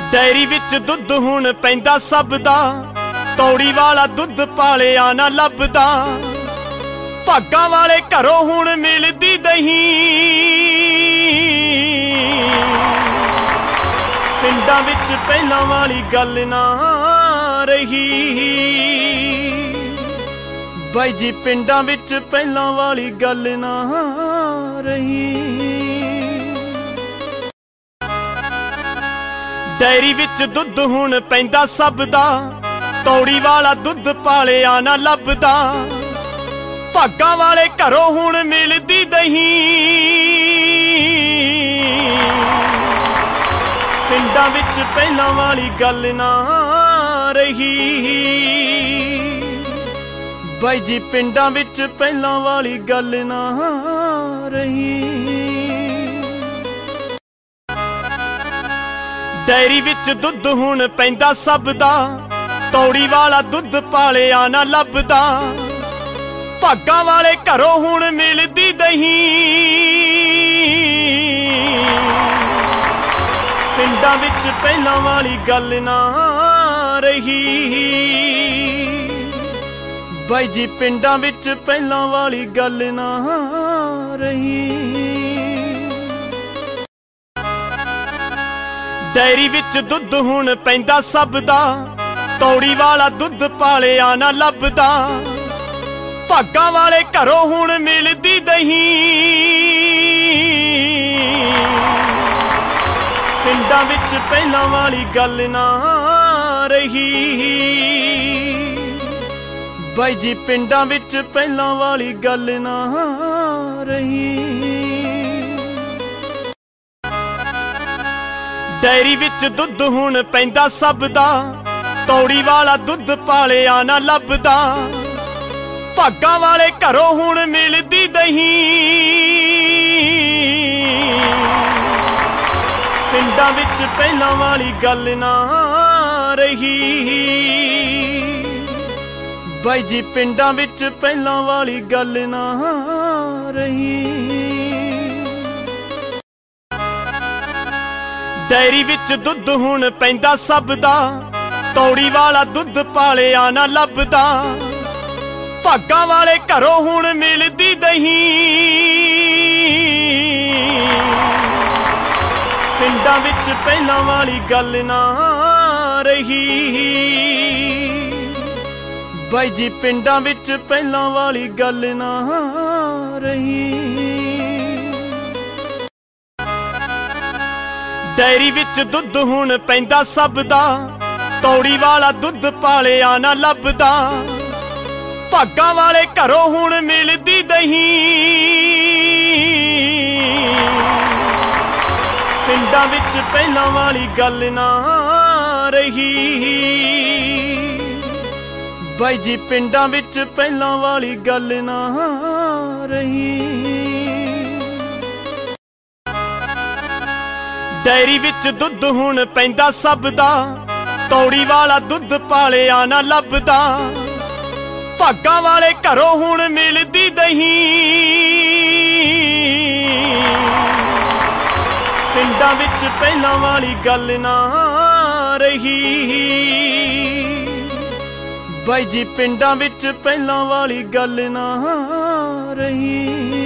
Dairy ਵਿੱਚ ਦੁੱਧ ਹੁਣ ਪੈਂਦਾ ਸਭ ਦਾ, ਤੌੜੀ ਵਾਲਾ ਦੁੱਧ ਪਾਲਿਆ ਨਾ ਲੱਭਦਾ। ਭਾਗਾਂ ਵਾਲੇ ਘਰੋਂ ਹੁਣ ਮਿਲਦੀ ਦਹੀਂ, ਪਿੰਡਾਂ ਵਿੱਚ ਪਹਿਲਾਂ ਵਾਲੀ ਗੱਲ ਨਾ ਰਹੀ। ਬਾਈ ਜੀ ਪਿੰਡਾਂ ਵਿੱਚ ਪਹਿਲਾਂ ਵਾਲੀ ਗੱਲ ਨਾ ਰਹੀ। ਡੈਰੀ ਵਿੱਚ ਦੁੱਧ ਹੁਣ ਪੈਂਦਾ ਸਭ ਦਾ, ਤੌੜੀ ਵਾਲਾ ਦੁੱਧ ਪਾਲਿਆ ਨਾ ਲੱਭਦਾ। ਭਾਗਾਂ ਵਾਲੇ ਘਰੋਂ ਹੁਣ ਮਿਲਦੀ ਦਹੀਂ, ਪਿੰਡਾਂ ਵਿੱਚ ਪਹਿਲਾਂ ਵਾਲੀ ਗੱਲ ਨਾ ਰਹੀ। ਬਾਈ ਜੀ ਪਿੰਡਾਂ ਵਿੱਚ ਪਹਿਲਾਂ ਵਾਲੀ ਗੱਲ ਨਾ ਰਹੀ। ਡੈਰੀ ਵਿੱਚ ਦੁੱਧ ਹੁਣ ਪੈਂਦਾ ਸਭ ਦਾ, ਤੌੜੀ ਵਾਲਾ ਦੁੱਧ ਪਾਲਿਆ ਨਾ ਲੱਭਦਾ। ਭਾਗਾਂ ਵਾਲੇ ਘਰੋਂ ਹੁਣ ਮਿਲਦੀ ਦਹੀਂ, ਪਿੰਡਾਂ ਵਿੱਚ ਪਹਿਲਾਂ ਵਾਲੀ ਗੱਲ ਨਾ ਰਹੀ। ਬਾਈ ਜੀ ਪਿੰਡਾਂ ਵਿੱਚ ਪਹਿਲਾਂ ਵਾਲੀ ਗੱਲ ਨਾ ਰਹੀ। ਡੈਰੀ ਵਿੱਚ ਦੁੱਧ ਹੁਣ ਪੈਂਦਾ ਸਭ ਦਾ, ਤੌੜੀ ਵਾਲਾ ਦੁੱਧ ਪਾਲਿਆ ਨਾ ਲੱਭਦਾ। ਭਾਗਾਂ ਵਾਲੇ ਘਰੋਂ ਹੁਣ ਮਿਲਦੀ ਦਹੀਂ, ਪਿੰਡਾਂ ਵਿੱਚ ਪਹਿਲਾਂ ਵਾਲੀ ਗੱਲ ਨਾ ਰਹੀ। ਬਾਈ ਜੀ ਪਿੰਡਾਂ ਵਿੱਚ ਪਹਿਲਾਂ ਵਾਲੀ ਗੱਲ ਨਾ ਰਹੀ। ਡੈਰੀ ਵਿੱਚ ਦੁੱਧ ਹੁਣ ਪੈਂਦਾ ਸਭ ਦਾ, ਤੌੜੀ ਵਾਲਾ ਦੁੱਧ ਪਾਲਿਆ ਨਾ ਲੱਭਦਾ। ਭਾਗਾਂ ਵਾਲੇ ਘਰੋਂ ਹੁਣ ਮਿਲਦੀ ਦਹੀਂ, ਪਿੰਡਾਂ ਵਿੱਚ ਪਹਿਲਾਂ ਵਾਲੀ ਗੱਲ ਨਾ ਰਹੀ। ਬਾਈ ਜੀ ਪਿੰਡਾਂ ਵਿੱਚ ਪਹਿਲਾਂ ਵਾਲੀ ਗੱਲ ਨਾ ਰਹੀ। ਡੈਰੀ ਵਿੱਚ ਦੁੱਧ ਹੁਣ ਪੈਂਦਾ ਸਭ ਦਾ, ਤੌੜੀ ਵਾਲਾ ਦੁੱਧ ਪਾਲਿਆ ਨਾ ਲੱਭਦਾ। ਭਾਗਾਂ ਵਾਲੇ ਘਰੋਂ ਹੁਣ ਮਿਲਦੀ ਦਹੀਂ, ਪਿੰਡਾਂ ਵਿੱਚ ਪਹਿਲਾਂ ਵਾਲੀ ਗੱਲ ਨਾ ਰਹੀ। ਬਾਈ ਜੀ ਪਿੰਡਾਂ ਵਿੱਚ ਪਹਿਲਾਂ ਵਾਲੀ ਗੱਲ ਨਾ ਰਹੀ। ਡੈਰੀ ਵਿੱਚ ਦੁੱਧ ਹੁਣ ਪੈਂਦਾ ਸਭ ਦਾ, ਤੌੜੀ ਵਾਲਾ ਦੁੱਧ ਪਾਲਿਆ ਨਾ ਲੱਭਦਾ। ਭਾਗਾਂ ਵਾਲੇ ਘਰੋਂ ਹੁਣ ਮਿਲਦੀ ਦਹੀਂ, ਪਿੰਡਾਂ ਵਿੱਚ ਪਹਿਲਾਂ ਵਾਲੀ ਗੱਲ ਨਾ ਰਹੀ। ਬਾਈ ਜੀ ਪਿੰਡਾਂ ਵਿੱਚ ਪਹਿਲਾਂ ਵਾਲੀ ਗੱਲ ਨਾ ਰਹੀ। ਡੈਰੀ ਵਿੱਚ ਦੁੱਧ ਹੁਣ ਪੈਂਦਾ ਸਭ ਦਾ, ਤੌੜੀ ਵਾਲਾ ਦੁੱਧ ਪਾਲਿਆ ਨਾ ਲੱਭਦਾ। ਭਾਗਾਂ ਵਾਲੇ ਘਰੋਂ ਹੁਣ ਮਿਲਦੀ ਦਹੀਂ, ਪਿੰਡਾਂ ਵਿੱਚ ਪਹਿਲਾਂ ਵਾਲੀ ਗੱਲ ਨਾ ਰਹੀ। ਬਾਈ ਜੀ ਪਿੰਡਾਂ ਵਿੱਚ ਪਹਿਲਾਂ ਵਾਲੀ ਗੱਲ ਨਾ ਰਹੀ।